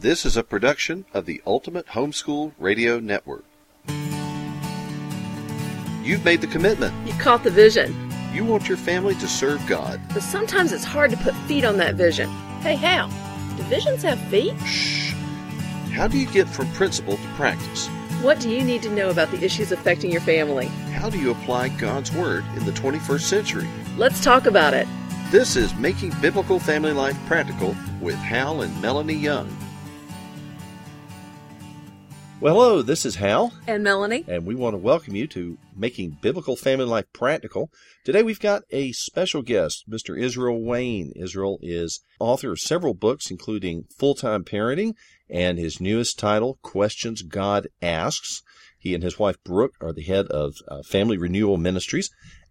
This is a production of the Ultimate Homeschool Radio Network. You've made the commitment. You caught the vision. You want your family to serve God. But sometimes it's hard to put feet on that vision. Hey, Hal, do visions have feet? Shh. How do you get from principle to practice? What do you need to know about the issues affecting your family? How do you apply God's Word in the 21st century? Let's talk about it. This is Making Biblical Family Life Practical with Hal and Melanie Young. Well, hello, this is Hal. And Melanie. And we want to welcome you to Making Biblical Family Life Practical. Today we've got a special guest, Mr. Israel Wayne. Israel is author of several books, including Full-Time Parenting and his newest title, Questions God Asks. He and his wife, Brooke, are the head of Family Renewal Ministries.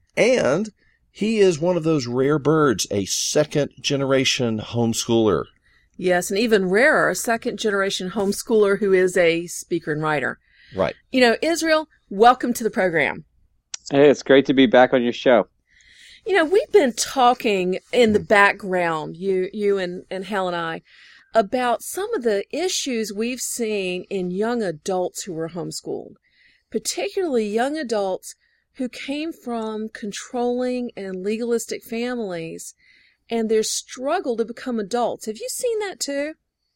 And he is one of those rare birds, a second-generation homeschooler. Yes, and even rarer, a second-generation homeschooler who is a speaker and writer. Right. You know, Israel, welcome to the program. Hey, it's great to be back on your show. You know, we've been talking in the background, you and Hal and I, about some of the issues we've seen in young adults who were homeschooled, particularly young adults who came from controlling and legalistic families and their struggle to become adults. Have you seen that too?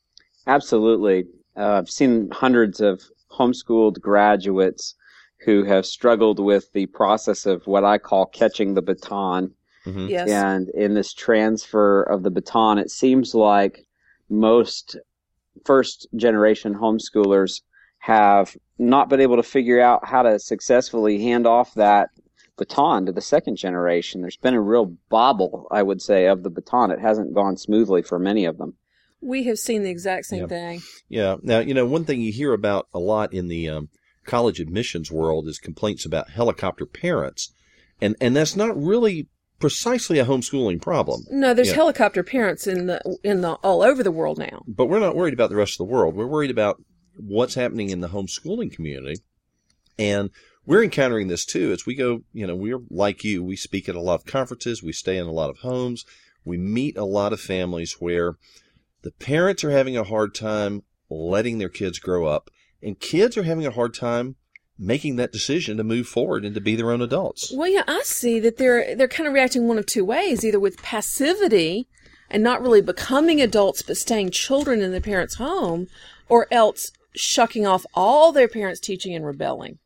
Absolutely. I've seen hundreds of homeschooled graduates who have struggled with the process of what I call catching the baton. Mm-hmm. Yes. And in this transfer of the baton, it seems like most first-generation homeschoolers have not been able to figure out how to successfully hand off that baton to the second generation. There's been a real bobble, I would say, of the baton. It hasn't gone smoothly for many of them. We have seen the exact same thing. Yeah. Now, you know, one thing you hear about a lot in the college admissions world is complaints about helicopter parents. And that's not really precisely a homeschooling problem. No, there's helicopter parents in the all over the world now. But we're not worried about the rest of the world. We're worried about what's happening in the homeschooling community. And we're encountering this too as we go, you know, we're like you. We speak at a lot of conferences. We stay in a lot of homes. We meet a lot of families where the parents are having a hard time letting their kids grow up, and kids are having a hard time making that decision to move forward and to be their own adults. Well, yeah, I see that they're kind of reacting one of two ways, either with passivity and not really becoming adults but staying children in their parents' home, or else shucking off all their parents' teaching and rebelling.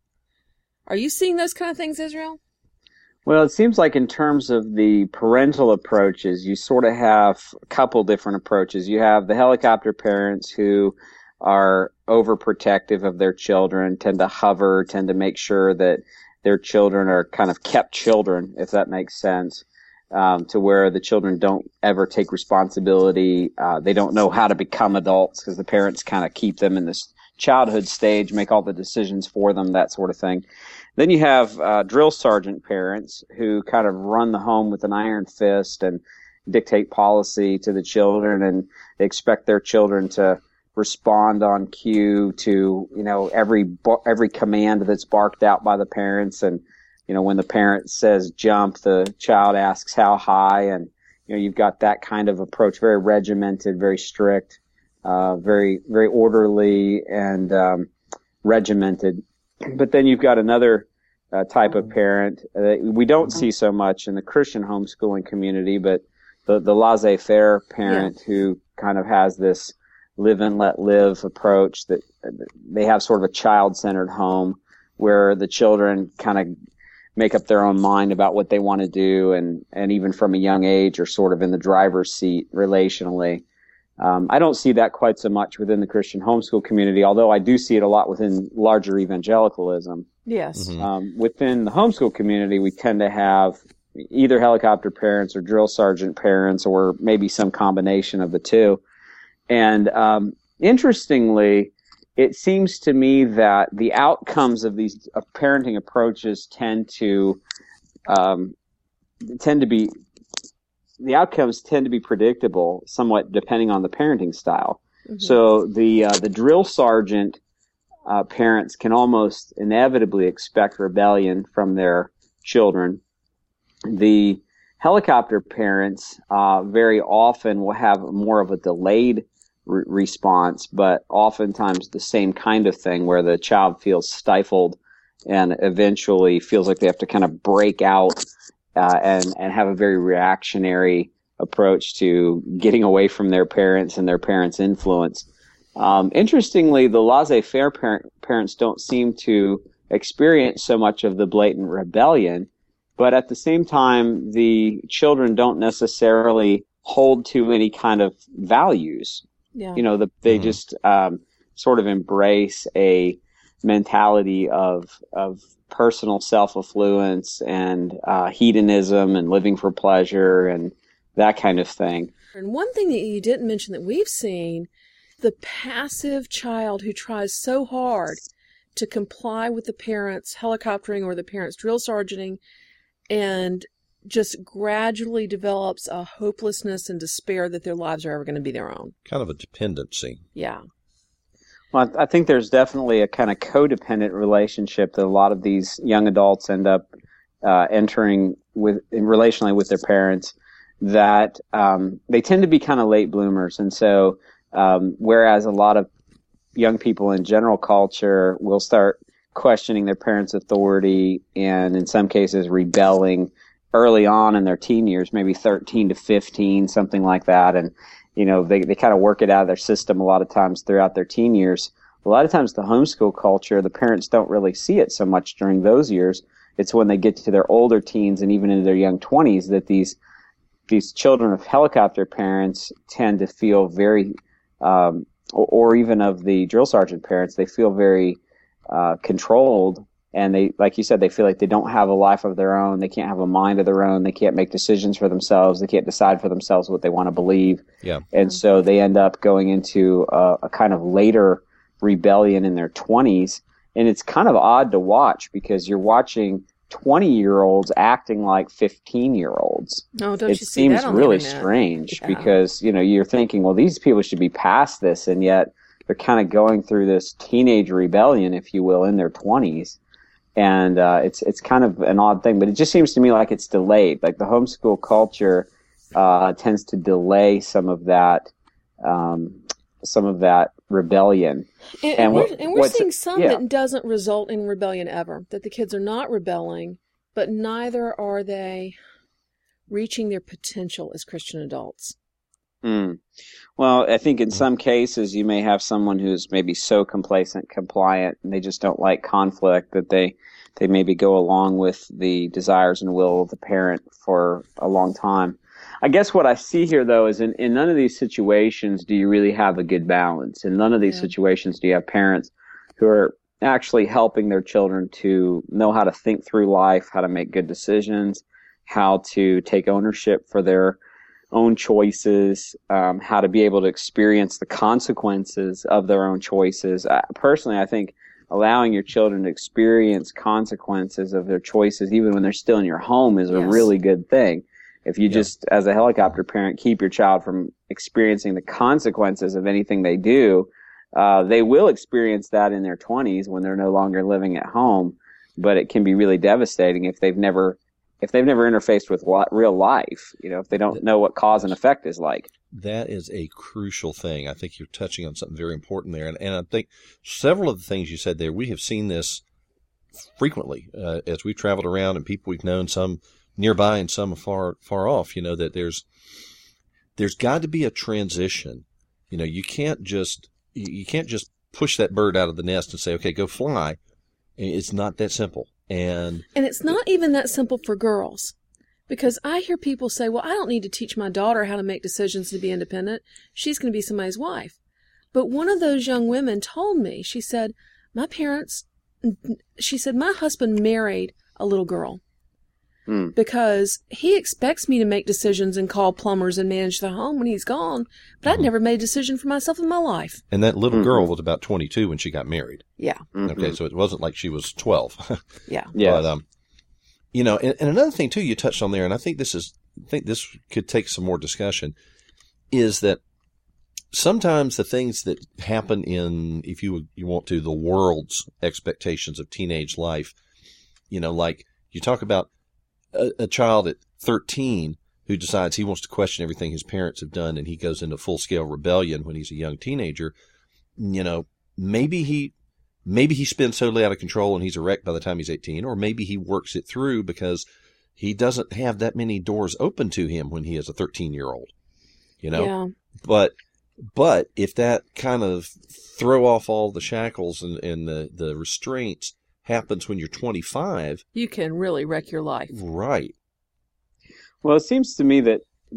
Are you seeing those kind of things, Israel? Well, it seems like in terms of the parental approaches, you sort of have a couple different approaches. You have the helicopter parents who are overprotective of their children, tend to hover, tend to make sure that their children are kind of kept children, if that makes sense, to where the children don't ever take responsibility. They don't know how to become adults because the parents kind of keep them in this childhood stage, make all the decisions for them, that sort of thing. Then you have drill sergeant parents who kind of run the home with an iron fist and dictate policy to the children and expect their children to respond on cue to, you know, every command that's barked out by the parents. And, you know, when the parent says jump, the child asks how high. And, you know, you've got that kind of approach, very regimented, very strict, very, very orderly and regimented. But then you've got another type of parent that we don't see so much in the Christian homeschooling community, but the laissez-faire parent who kind of has this live and let live approach, that they have sort of a child-centered home where the children kind of make up their own mind about what they want to do, and even from a young age are sort of in the driver's seat relationally. I don't see that quite so much within the Christian homeschool community, although I do see it a lot within larger evangelicalism. Yes. Mm-hmm. Within the homeschool community, we tend to have either helicopter parents or drill sergeant parents, or maybe some combination of the two. And interestingly, it seems to me that the outcomes of these parenting approaches tend to be the outcomes tend to be predictable, somewhat depending on the parenting style. Mm-hmm. So the drill sergeant parents can almost inevitably expect rebellion from their children. The helicopter parents very often will have more of a delayed response, but oftentimes the same kind of thing where the child feels stifled and eventually feels like they have to kind of break out and have a very reactionary approach to getting away from their parents and their parents' influence. Interestingly, the laissez-faire parents don't seem to experience so much of the blatant rebellion, but at the same time, the children don't necessarily hold to any kind of values. Yeah. They just sort of embrace a mentality of personal self-affluence and hedonism and living for pleasure and that kind of thing. And one thing that you didn't mention that we've seen, the passive child who tries so hard to comply with the parents' helicoptering or the parents' drill sergeanting and just gradually develops a hopelessness and despair that their lives are ever going to be their own. Kind of a dependency. Yeah. Well, I think there's definitely a kind of codependent relationship that a lot of these young adults end up entering relationally with their parents, that they tend to be kind of late bloomers. And so whereas a lot of young people in general culture will start questioning their parents' authority and in some cases rebelling early on in their teen years, maybe 13 to 15, something like that. And, they kind of work it out of their system a lot of times throughout their teen years. A lot of times the homeschool culture, the parents don't really see it so much during those years. It's when they get to their older teens and even into their young 20s that these children of helicopter parents tend to feel very, or even of the drill sergeant parents, they feel very controlled. And they, like you said, they feel like they don't have a life of their own. They can't have a mind of their own. They can't make decisions for themselves. They can't decide for themselves what they want to believe. Yeah. And so they end up going into a kind of later rebellion in their 20s. And it's kind of odd to watch because you're watching 20-year-olds acting like 15-year-olds. Oh, don't it you see that seems on the really internet? strange Yeah. because, you're thinking, well, these people should be past this. And yet they're kind of going through this teenage rebellion, if you will, in their 20s. And it's kind of an odd thing, but it just seems to me like it's delayed. Like the homeschool culture tends to delay some of that rebellion. And we're seeing some yeah. that doesn't result in rebellion ever, that the kids are not rebelling, but neither are they reaching their potential as Christian adults. Well, I think in some cases you may have someone who's maybe so complacent, compliant, and they just don't like conflict that they maybe go along with the desires and will of the parent for a long time. I guess what I see here, though, is in none of these situations do you really have a good balance. In none of these situations do you have parents who are actually helping their children to know how to think through life, how to make good decisions, how to take ownership for their own choices, how to be able to experience the consequences of their own choices. Personally, I think allowing your children to experience consequences of their choices, even when they're still in your home, is a really good thing. If you just, as a helicopter parent, keep your child from experiencing the consequences of anything they do, they will experience that in their 20s when they're no longer living at home. But it can be really devastating if they've never interfaced with real life, if they don't know what cause and effect is like. That is a crucial thing. I think you're touching on something very important there. And I think several of the things you said there, we have seen this frequently as we've traveled around and people we've known, some nearby and some far off, that there's got to be a transition. You can't just push that bird out of the nest and say, okay, go fly. It's not that simple. And it's not even that simple for girls, because I hear people say, well, I don't need to teach my daughter how to make decisions to be independent. She's going to be somebody's wife. But one of those young women told me, she said, my husband married a little girl because he expects me to make decisions and call plumbers and manage the home when he's gone. But I'd never made a decision for myself in my life. And that little girl was about 22 when she got married. Yeah. Okay, so it wasn't like she was 12. Yeah. But, and another thing too you touched on there, and I think this could take some more discussion, is that sometimes the things that happen in, if you want to, the world's expectations of teenage life, like you talk about a child at 13 who decides he wants to question everything his parents have done, and he goes into full-scale rebellion when he's a young teenager, maybe he spins totally out of control and he's a wreck by the time he's 18, or maybe he works it through because he doesn't have that many doors open to him when he is a 13-year-old, Yeah. But if that kind of throw off all the shackles and the restraints happens when you're 25, You can really wreck your life. right? Well, it seems to me that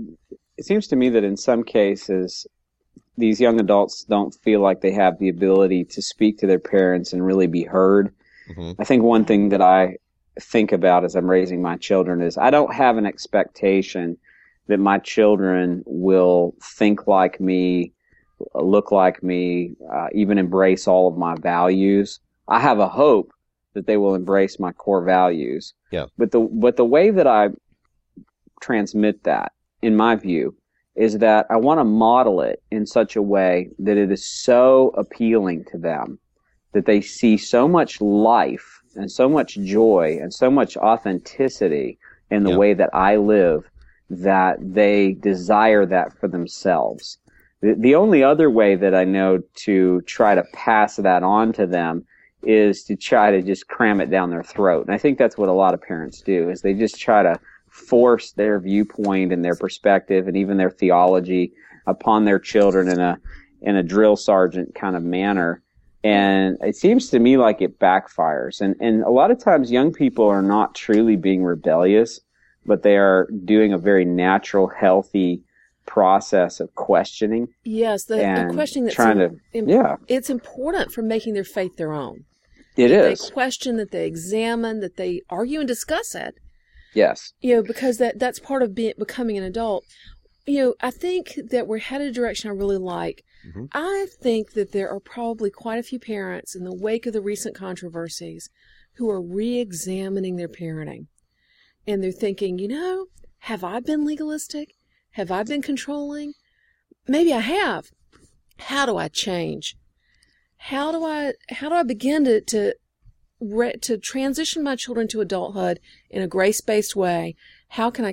in some cases, these young adults don't feel like they have the ability to speak to their parents and really be heard. Mm-hmm. I think one thing that I think about as I'm raising my children is I don't have an expectation that my children will think like me, look like me, even embrace all of my values. I have a hope that they will embrace my core values. Yeah. But the way that I transmit that, in my view, is that I want to model it in such a way that it is so appealing to them that they see so much life and so much joy and so much authenticity in the way that I live that they desire that for themselves. The only other way that I know to try to pass that on to them is to try to just cram it down their throat. And I think that's what a lot of parents do, is they just try to force their viewpoint and their perspective and even their theology upon their children in a drill sergeant kind of manner. And it seems to me like it backfires. And a lot of times young people are not truly being rebellious, but they are doing a very natural, healthy process of questioning. Yes, the questioning that's trying to, it's important for making their faith their own. It that is. They question, that they examine, that they argue and discuss it. Yes. Because that's part of becoming an adult. I think that we're headed a direction I really like. Mm-hmm. I think that there are probably quite a few parents in the wake of the recent controversies who are re-examining their parenting. And they're thinking, have I been legalistic? Have I been controlling? Maybe I have. How do I change? How do I begin to transition my children to adulthood in a grace-based way? How can I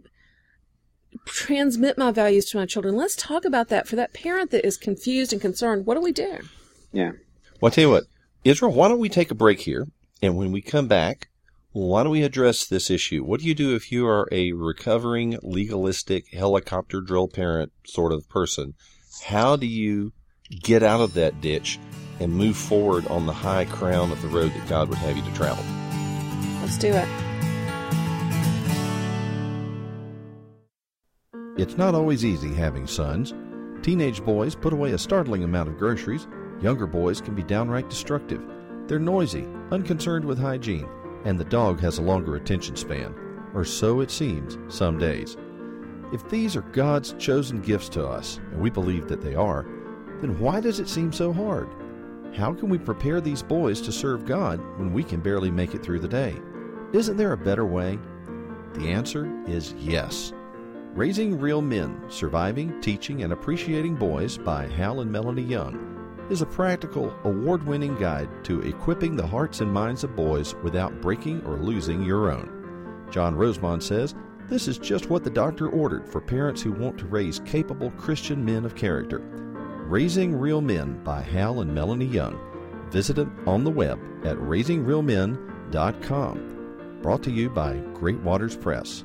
transmit my values to my children? Let's talk about that. For that parent that is confused and concerned, what do we do? Yeah. Well, I'll tell you what, Israel, why don't we take a break here? And when we come back, why don't we address this issue? What do you do if you are a recovering, legalistic, helicopter drill parent sort of person? How do you get out of that ditch and move forward on the high crown of the road that God would have you to travel? Let's do it. It's not always easy having sons. Teenage boys put away a startling amount of groceries. Younger boys can be downright destructive. They're noisy, unconcerned with hygiene, and the dog has a longer attention span, or so it seems some days. If these are God's chosen gifts to us, and we believe that they are, then why does it seem so hard? How can we prepare these boys to serve God when we can barely make it through the day? Isn't there a better way? The answer is yes. Raising Real Men, Surviving, Teaching, and Appreciating Boys by Hal and Melanie Young is a practical, award-winning guide to equipping the hearts and minds of boys without breaking or losing your own. John Rosemond says, this is just what the doctor ordered for parents who want to raise capable Christian men of character. Raising Real Men by Hal and Melanie Young. Visit it on the web at raisingrealmen.com. Brought to you by Great Waters Press.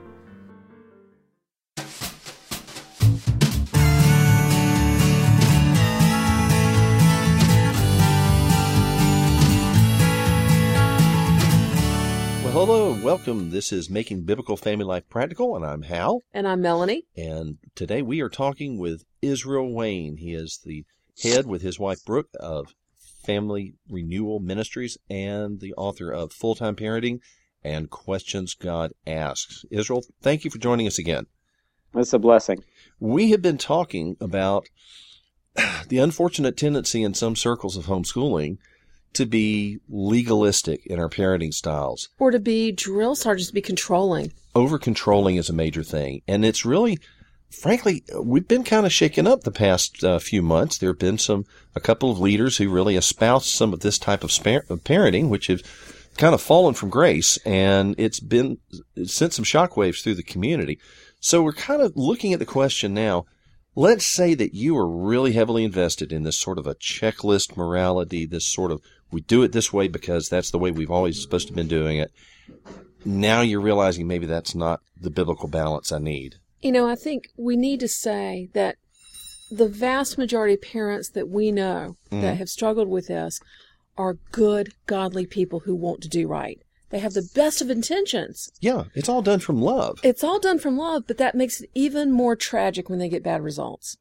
Hello and welcome. This is Making Biblical Family Life Practical, and I'm Hal. And I'm Melanie. And today we are talking with Israel Wayne. He is the head, with his wife Brooke, of Family Renewal Ministries and the author of Full-Time Parenting and Questions God Asks. Israel, thank you for joining us again. It's a blessing. We have been talking about the unfortunate tendency in some circles of homeschooling to be legalistic in our parenting styles. Or to be drill sergeants, to be controlling. Over-controlling is a major thing. And it's really, frankly, we've been kind of shaken up the past few months. There have been a couple of leaders who really espoused some of this type of parenting, which have kind of fallen from grace. And it's sent some shockwaves through the community. So we're kind of looking at the question now. Let's say that you are really heavily invested in this sort of a checklist morality, this sort of, we do it this way because that's the way we've always supposed to have been doing it. Now you're realizing maybe that's not the biblical balance I need. I think we need to say that the vast majority of parents that we know that have struggled with this are good, godly people who want to do right. They have the best of intentions. Yeah, it's all done from love. It's all done from love, but that makes it even more tragic when they get bad results.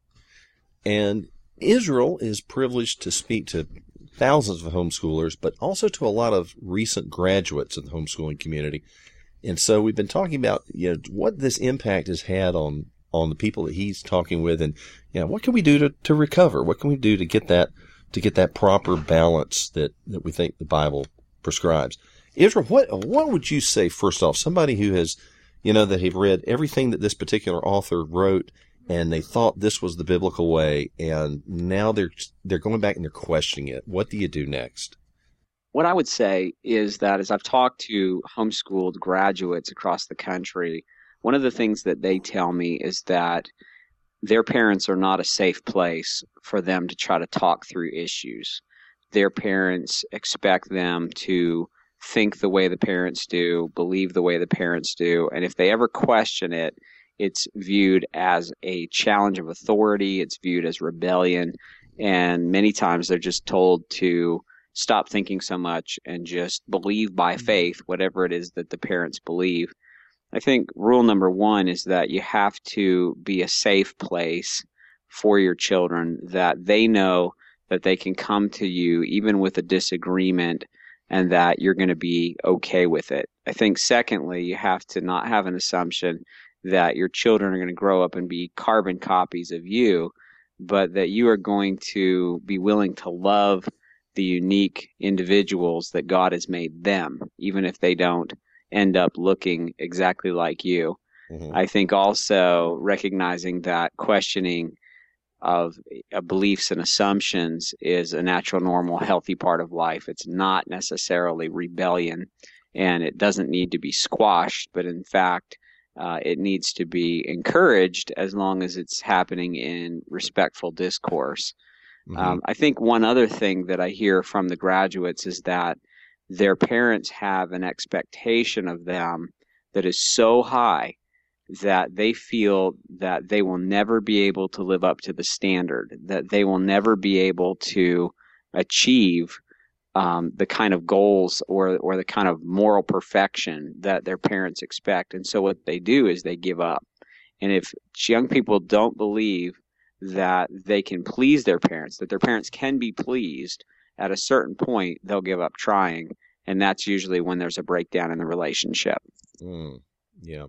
And Israel is privileged to speak to thousands of homeschoolers, but also to a lot of recent graduates of the homeschooling community. And so we've been talking about what this impact has had on the people that he's talking with, and what can we do to recover? What can we do to get that proper balance that we think the Bible prescribes? Israel, what would you say, first off, somebody who has, that have read everything that this particular author wrote and they thought this was the biblical way, and now they're going back and they're questioning it. What do you do next? What I would say is that as I've talked to homeschooled graduates across the country, one of the things that they tell me is that their parents are not a safe place for them to try to talk through issues. Their parents expect them to think the way the parents do, believe the way the parents do, and if they ever question it, it's viewed as a challenge of authority, it's viewed as rebellion, and many times they're just told to stop thinking so much and just believe by faith whatever it is that the parents believe. I think rule number one is that you have to be a safe place for your children, that they know that they can come to you even with a disagreement and that you're going to be okay with it. I think secondly, you have to not have an assumption that your children are going to grow up and be carbon copies of you, but that you are going to be willing to love the unique individuals that God has made them, even if they don't end up looking exactly like you. Mm-hmm. I think also recognizing that questioning of beliefs and assumptions is a natural, normal, healthy part of life. It's not necessarily rebellion, and it doesn't need to be squashed, but in fact, it needs to be encouraged as long as it's happening in respectful discourse. Mm-hmm. I think one other thing that I hear from the graduates is that their parents have an expectation of them that is so high that they feel that they will never be able to live up to the standard, that they will never be able to achieve the kind of goals or the kind of moral perfection that their parents expect. And so what they do is they give up. And if young people don't believe that they can please their parents, that their parents can be pleased, at a certain point, they'll give up trying. And that's usually when there's a breakdown in the relationship. Yeah.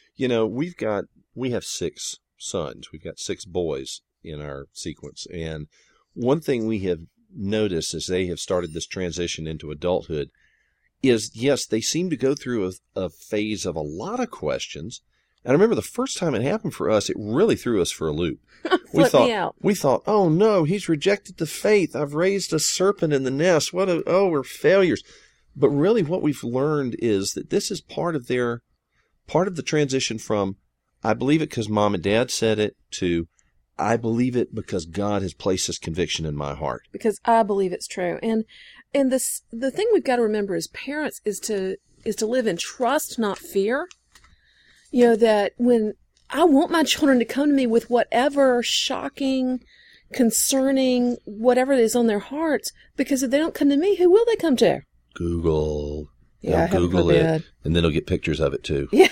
We have 6 sons. We've got 6 boys in our sequence. And one thing we have noticed as they have started this transition into adulthood is, yes, they seem to go through a phase of a lot of questions. And I remember the first time it happened for us, it really threw us for a loop. We thought, oh no, he's rejected the faith. I've raised a serpent in the nest. We're failures. But really what we've learned is that this is part of the transition from, I believe it because mom and dad said it, to, I believe it because God has placed this conviction in my heart. Because I believe it's true. And the thing we've got to remember as parents is to live in trust, not fear. That when I want my children to come to me with whatever shocking, concerning, whatever it is on their hearts, because if they don't come to me, who will they come to? Google. Yeah, Google it, and then they'll get pictures of it too. Yeah.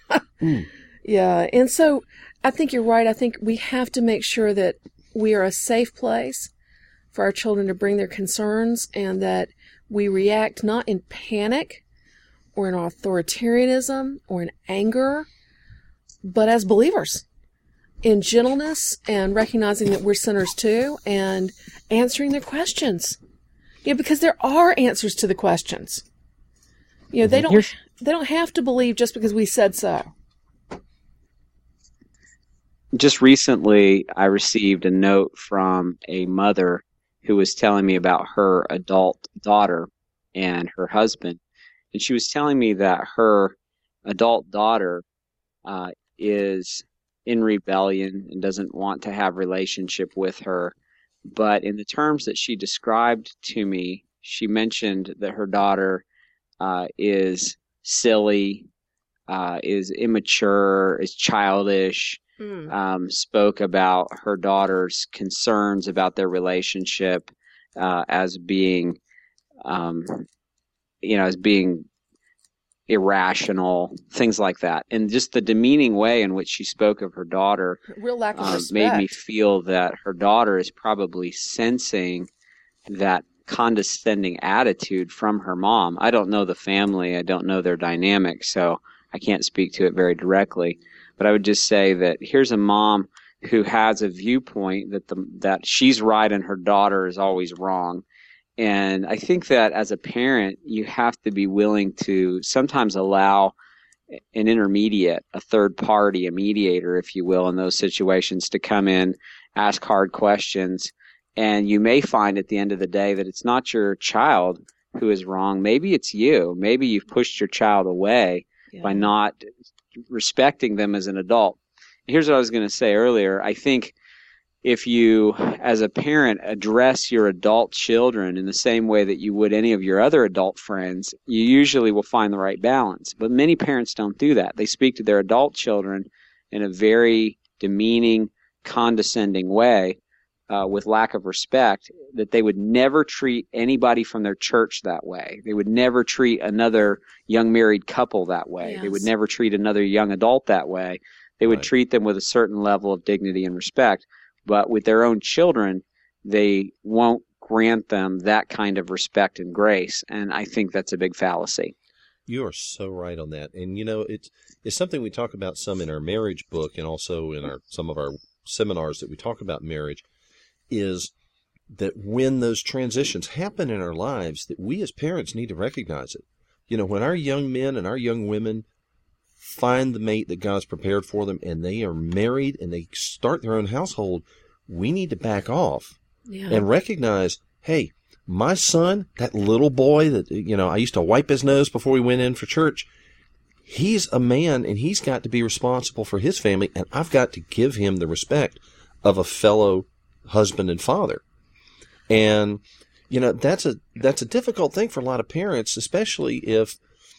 Yeah. And so I think you're right. I think we have to make sure that we are a safe place for our children to bring their concerns, and that we react not in panic or in authoritarianism or in anger, but as believers, in gentleness and recognizing that we're sinners too, and answering their questions. Because there are answers to the questions. They don't have to believe just because we said so. Just recently, I received a note from a mother who was telling me about her adult daughter and her husband. And she was telling me that her adult daughter is in rebellion and doesn't want to have relationship with her. But in the terms that she described to me, she mentioned that her daughter is silly, is immature, is childish, spoke about her daughter's concerns about their relationship as being, as being irrational, things like that. And just the demeaning way in which she spoke of her daughter real lack of respect made me feel that her daughter is probably sensing that condescending attitude from her mom. I don't know the family. I don't know their dynamic, so I can't speak to it very directly. But I would just say that here's a mom who has a viewpoint that she's right and her daughter is always wrong. And I think that as a parent, you have to be willing to sometimes allow an intermediate, a third party, a mediator, if you will, in those situations to come in, ask hard questions. And you may find at the end of the day that it's not your child who is wrong. Maybe it's you. Maybe you've pushed your child away by not respecting them as an adult. Here's what I was going to say earlier. I think if you, as a parent, address your adult children in the same way that you would any of your other adult friends, you usually will find the right balance. But many parents don't do that. They speak to their adult children in a very demeaning, condescending way, with lack of respect, that they would never treat anybody from their church that way. They would never treat another young married couple that way. Yes. They would never treat another young adult that way. They would treat them with a certain level of dignity and respect. But with their own children, they won't grant them that kind of respect and grace. And I think that's a big fallacy. You are so right on that. And, it's something we talk about some in our marriage book and also in some of our seminars that we talk about marriage, is that when those transitions happen in our lives, that we as parents need to recognize it. When our young men and our young women find the mate that God's prepared for them and they are married and they start their own household, we need to back off and recognize, hey, my son, that little boy that, I used to wipe his nose before we went in for church, he's a man and he's got to be responsible for his family, and I've got to give him the respect of a fellow husband and father. And, that's a difficult thing for a lot of parents, especially if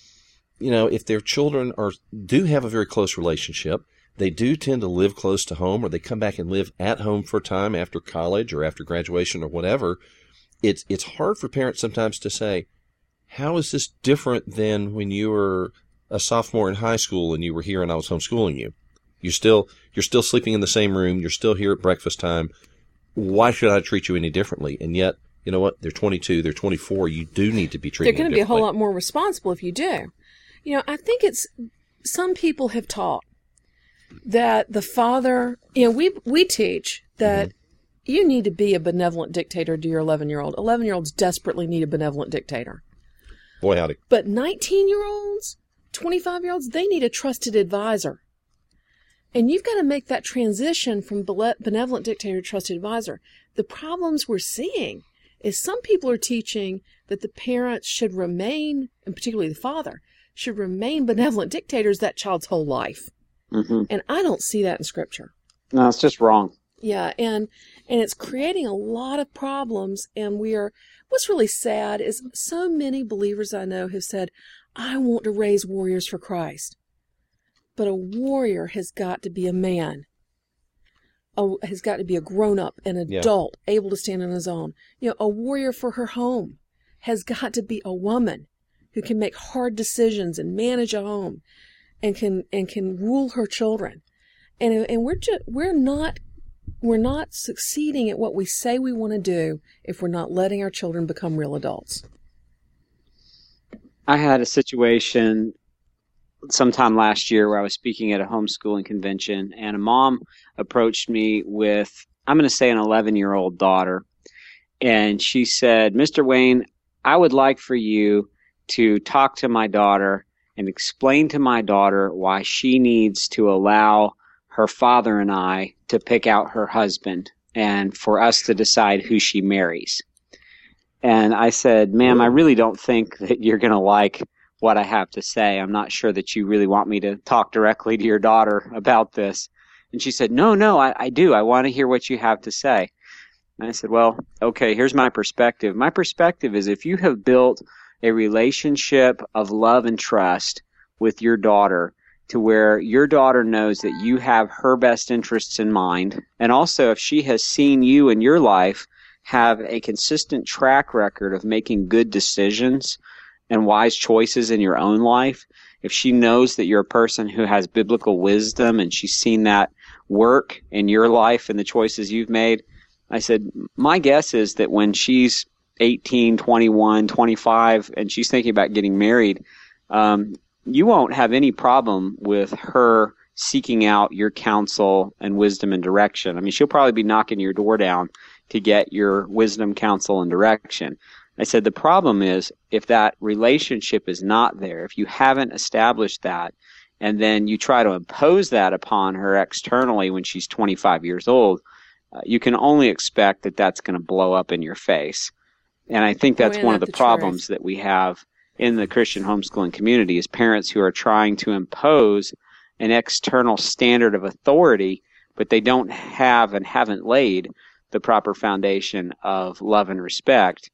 their children do have a very close relationship. They do tend to live close to home, or they come back and live at home for a time after college or after graduation or whatever. It's hard for parents sometimes to say, how is this different than when you were a sophomore in high school and you were here and I was homeschooling you? You're still sleeping in the same room. You're still here at breakfast time. Why should I treat you any differently? And yet, you know what? They're 22, they're 24. You do need to be treated differently. They're going to be a whole lot more responsible if you do. I think some people have taught that the father, we teach that you need to be a benevolent dictator to your 11-year-old. 11-year-olds desperately need a benevolent dictator. Boy, howdy. But 19-year-olds, 25-year-olds, they need a trusted advisor. And you've got to make that transition from benevolent dictator to trusted advisor. The problems we're seeing is some people are teaching that the parents should remain, and particularly the father, should remain benevolent dictators that child's whole life. Mm-hmm. And I don't see that in Scripture. No, it's just wrong. Yeah, and it's creating a lot of problems. And what's really sad is so many believers I know have said, I want to raise warriors for Christ. But a warrior has got to be a man. Has got to be a grown-up, an adult, able to stand on his own. A warrior for her home has got to be a woman who can make hard decisions and manage a home and can rule her children. And we're not succeeding at what we say we want to do if we're not letting our children become real adults. I had a situation sometime last year where I was speaking at a homeschooling convention, and a mom approached me with, I'm going to say, an 11-year-old daughter. And she said, Mr. Wayne, I would like for you to talk to my daughter and explain to my daughter why she needs to allow her father and I to pick out her husband and for us to decide who she marries. And I said, ma'am, I really don't think that you're going to like what I have to say. I'm not sure that you really want me to talk directly to your daughter about this. And she said, no, I do. I want to hear what you have to say. And I said, well, okay, here's my perspective. My perspective is if you have built a relationship of love and trust with your daughter to where your daughter knows that you have her best interests in mind, and also if she has seen you in your life have a consistent track record of making good decisions and wise choices in your own life, if she knows that you're a person who has biblical wisdom and she's seen that work in your life and the choices you've made, I said, my guess is that when she's 18, 21, 25, and she's thinking about getting married, you won't have any problem with her seeking out your counsel and wisdom and direction. I mean, she'll probably be knocking your door down to get your wisdom, counsel, and direction. I said, the problem is if that relationship is not there, if you haven't established that, and then you try to impose that upon her externally when she's 25 years old, you can only expect that that's going to blow up in your face. And I think that's one of the problems that we have in the Christian homeschooling community is parents who are trying to impose an external standard of authority, but they don't have and haven't laid the proper foundation of love and respect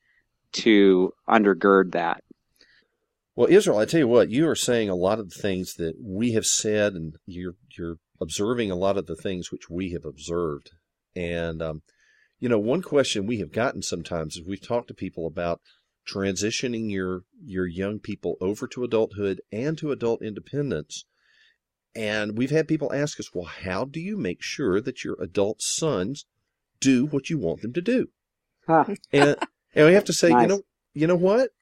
to undergird that. Well, Israel, I tell you what, you are saying a lot of the things that we have said, and you're observing a lot of the things which we have observed. And, one question we have gotten sometimes is we've talked to people about transitioning your young people over to adulthood and to adult independence. And we've had people ask us, well, how do you make sure that your adult sons do what you want them to do? Huh. And we have to say, Nice. you know what?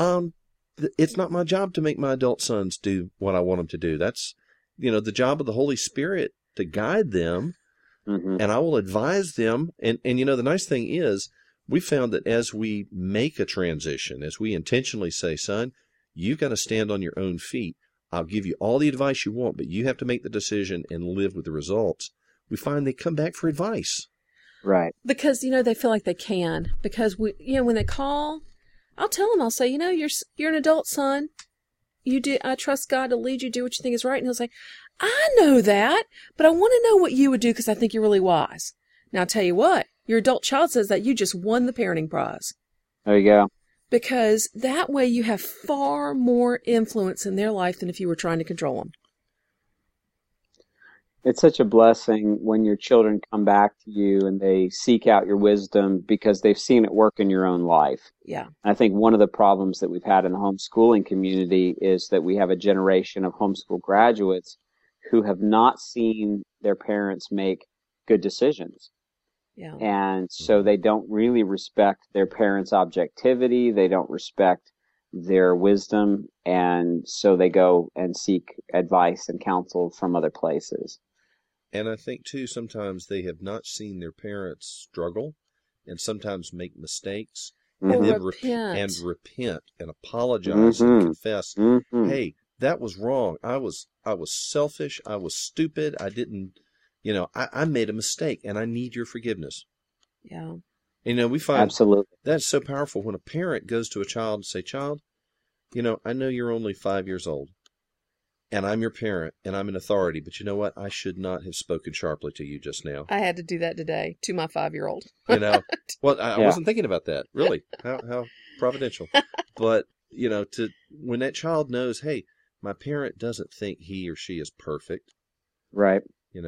It's not my job to make my adult sons do what I want them to do. That's, the job of the Holy Spirit to guide them. Mm-hmm. And I will advise them. And the nice thing is, we found that as we make a transition, as we intentionally say, son, you've got to stand on your own feet. I'll give you all the advice you want, but you have to make the decision and live with the results. We find they come back for advice. Right. Because, they feel like they can. Because, when they call, I'll tell them, I'll say, you're an adult, son. I trust God to lead you, do what you think is right. And he'll say, I know that, but I want to know what you would do because I think you're really wise. Now, I'll tell you what, your adult child says that you just won the parenting prize. There you go. Because that way you have far more influence in their life than if you were trying to control them. It's such a blessing when your children come back to you and they seek out your wisdom because they've seen it work in your own life. Yeah. I think one of the problems that we've had in the homeschooling community is that we have a generation of homeschool graduates who have not seen their parents make good decisions. Yeah. And so they don't really respect their parents' objectivity. They don't respect their wisdom. And so they go and seek advice and counsel from other places. And I think, too, sometimes they have not seen their parents struggle and sometimes make mistakes and then repent and apologize and confess, hey, that was wrong. I was selfish. I was stupid. I didn't, I made a mistake and I need your forgiveness. Yeah. We find absolutely that's so powerful when a parent goes to a child and say, child, I know you're only 5 years old and I'm your parent and I'm an authority, but you know what? I should not have spoken sharply to you just now. I had to do that today to my 5-year-old. Well, I wasn't thinking about that, really. How providential. But, when that child knows, hey, my parent doesn't think he or she is perfect. Right.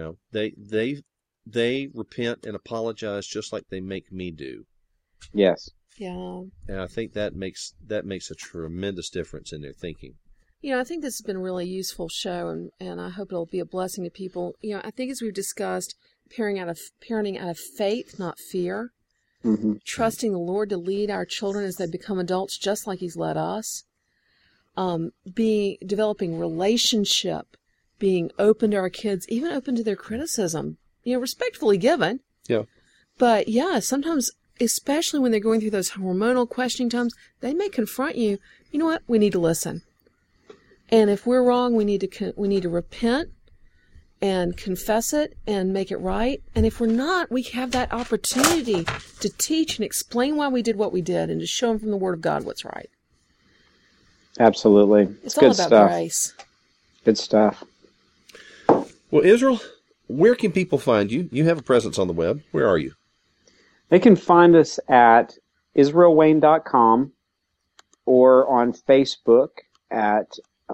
They repent and apologize just like they make me do. Yes. Yeah. And I think that makes a tremendous difference in their thinking. I think this has been a really useful show, and I hope it'll be a blessing to people. I think as we've discussed, parenting out of faith, not fear. Mm-hmm. Trusting the Lord to lead our children as they become adults, just like He's led us. Developing relationship, being open to our kids, even open to their criticism, respectfully given. Yeah. But sometimes, especially when they're going through those hormonal questioning times, they may confront you. You know what? We need to listen. And if we're wrong, we need to repent and confess it and make it right. And if we're not, we have that opportunity to teach and explain why we did what we did and to show them from the Word of God what's right. Absolutely. It's good all about stuff. grace. Good stuff. Well, Israel, where can people find you? You have a presence on the web. Where are you? They can find us at israelwayne.com or on Facebook at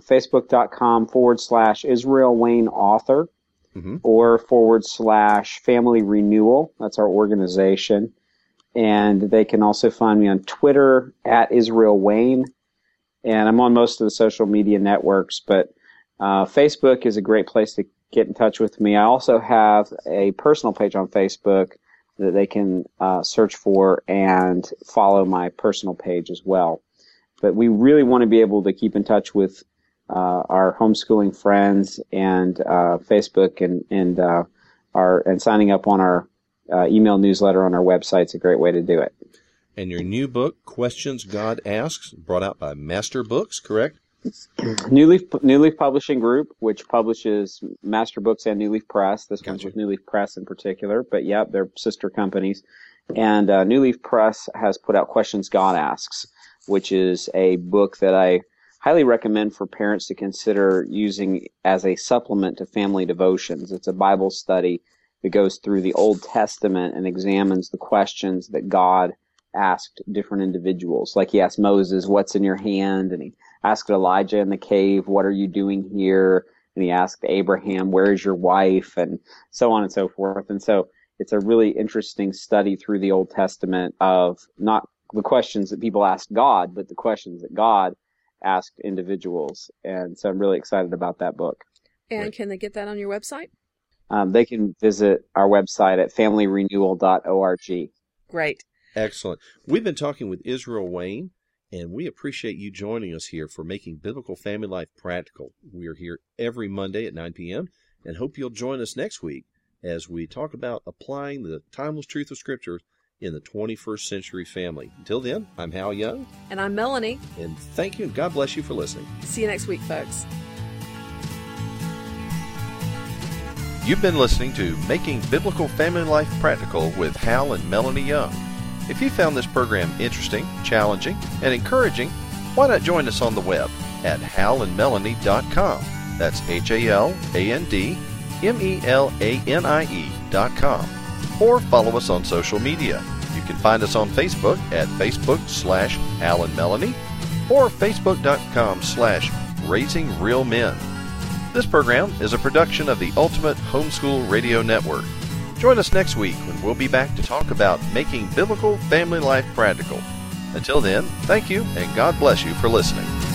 facebook.com/Israel Wayne Author or /Family Renewal. That's our organization. And they can also find me on Twitter at Israel Wayne. And I'm on most of the social media networks, but Facebook is a great place to get in touch with me. I also have a personal page on Facebook that they can search for and follow my personal page as well. But we really want to be able to keep in touch with our homeschooling friends, and Facebook and signing up on our email newsletter on our website is a great way to do it. And your new book, Questions God Asks, brought out by Master Books, correct? New Leaf Publishing Group, which publishes Master Books and New Leaf Press. This one's with New Leaf Press in particular, but yeah, they're sister companies. And New Leaf Press has put out Questions God Asks, which is a book that I highly recommend for parents to consider using as a supplement to family devotions. It's a Bible study that goes through the Old Testament and examines the questions that God asked different individuals. Like he asked Moses, "What's in your hand?" And he asked Elijah in the cave, "What are you doing here?" And he asked Abraham, "Where is your wife?" And so on and so forth. And so it's a really interesting study through the Old Testament of not the questions that people ask God, but the questions that God asked individuals. And so I'm really excited about that book. And can they get that on your website? They can visit our website at familyrenewal.org. Great. Excellent. We've been talking with Israel Wayne, and we appreciate you joining us here for Making Biblical Family Life Practical. We are here every Monday at 9 p.m. and hope you'll join us next week as we talk about applying the timeless truth of Scripture in the 21st century family. Until then, I'm Hal Young. And I'm Melanie. And thank you, and God bless you for listening. See you next week, folks. You've been listening to Making Biblical Family Life Practical with Hal and Melanie Young. If you found this program interesting, challenging, and encouraging, why not join us on the web at halandmelanie.com. That's HALANDMELANIE.com. Or follow us on social media. You can find us on Facebook at Facebook/Hal and Melanie or Facebook.com/Raising Real Men. This program is a production of the Ultimate Homeschool Radio Network. Join us next week when we'll be back to talk about making biblical family life practical. Until then, thank you and God bless you for listening.